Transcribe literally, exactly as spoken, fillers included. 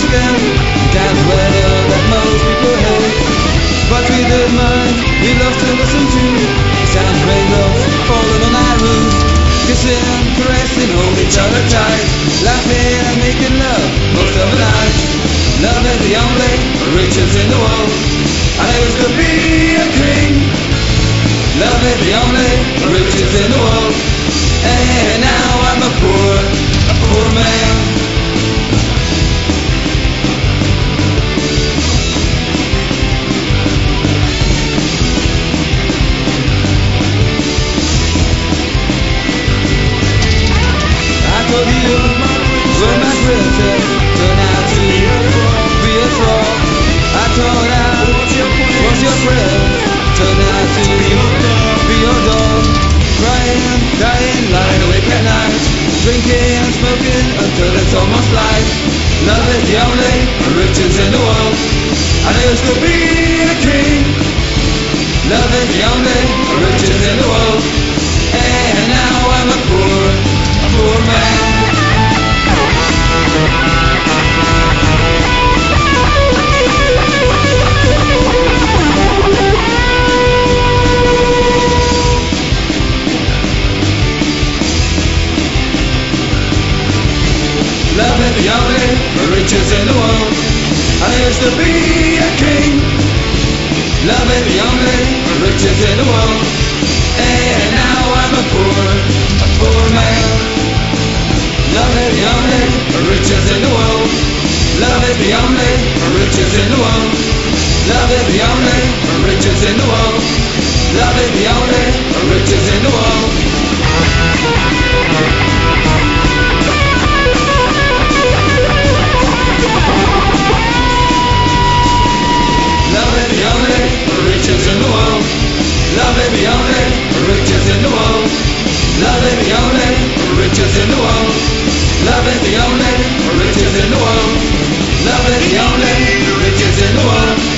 skin. That's weather that most people hate. But we don't mind, we love to listen to sound raindrops falling on our roof. Kissing, caressing, hold each other tight, laughing and making love most of the night. Love is the only riches in the world. I used to be a king. Love is the only riches in the world. And now I'm a poor, a poor man. I told you when my princess turned out to be a fraud. I told her was your friend turned out to be your dog. Crying, dying, lying awake at night, drinking and smoking until it's almost light. Love is the only riches in the world. I used to be a king. Love is the only riches in the world. And now I'm a poor, a poor man. Love is the only riches in the world. I used to be a king. Love is the only riches in the world. And now I'm a poor, a poor man. Love is the only riches in the world. Love is the only riches in the world. Love is the only riches in the world. Love is the only riches in the world. Love is the only riches in the world. Love is the only riches in the world. Love is the only riches in the world. Love is the only riches in the world. Love is the only riches in the world.